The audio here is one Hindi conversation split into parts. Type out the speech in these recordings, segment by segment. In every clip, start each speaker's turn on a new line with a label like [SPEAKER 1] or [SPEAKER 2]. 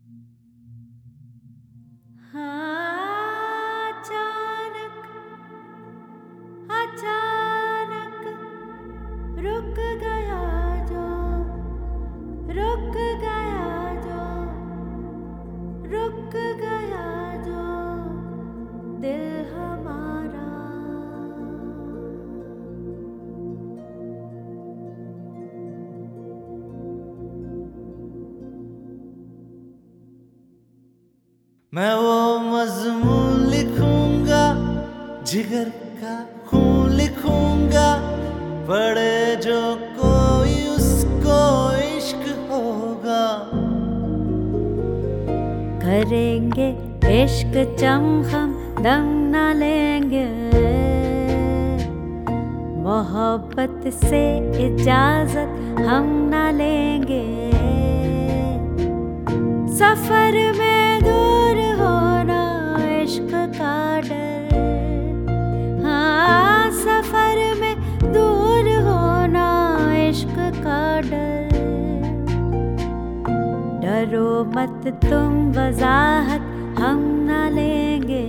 [SPEAKER 1] हाँ, अचानक अचानक रुक गया जो रुक गया जो रुक गया जो दिल हमारा।
[SPEAKER 2] मैं वो मजमून लिखूंगा, जिगर का खून लिखूंगा, पढ़े जो कोई उसको इश्क होगा।
[SPEAKER 1] करेंगे इश्क चम हम दम न लेंगे, मोहब्बत से इजाजत हम न लेंगे। सफर में दूर होना इश्क का डर, हाँ सफर में दूर होना इश्क का डर। डरो मत तुम वजाहत हम न लेंगे,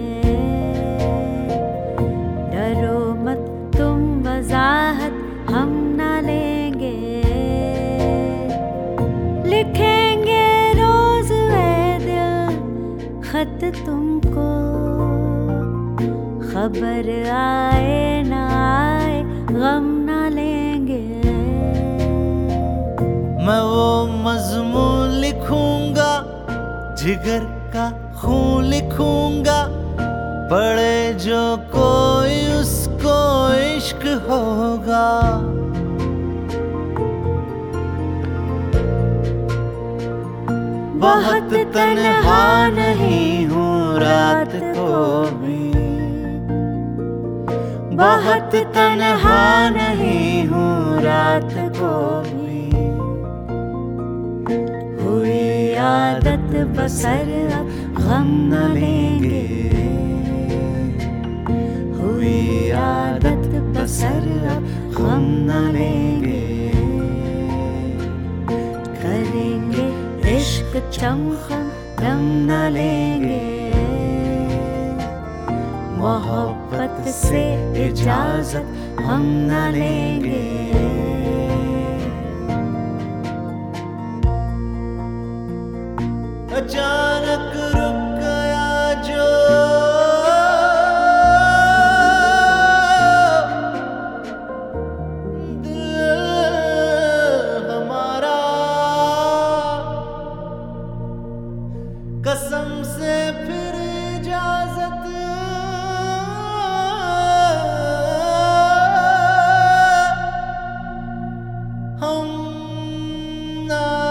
[SPEAKER 1] डरो मत तुम वजाहत हम न लेंगे। लिखेंगे रोज ए दिल खत तुमको, खबर आए न आए गम न लेंगे।
[SPEAKER 2] मैं वो मजमून लिखूंगा, जिगर का खून लिखूंगा, पढ़े जो कोई उसको इश्क होगा। बहुत तन्हा नहीं हूँ रात को भी, बहुत तन्हा नहीं हूँ रात को भी।
[SPEAKER 1] हुई आदत बसर अब गम न लेंगे, हुई आदत बसर अब गम न लेंगे। करेंगे इश्क चम हम दम न लेंगे, मोहब्बत से इजाजत हम न लेंगे।
[SPEAKER 2] अचानक रुक गया जो दिल हमारा, कसम से फिर इजाजत हम ना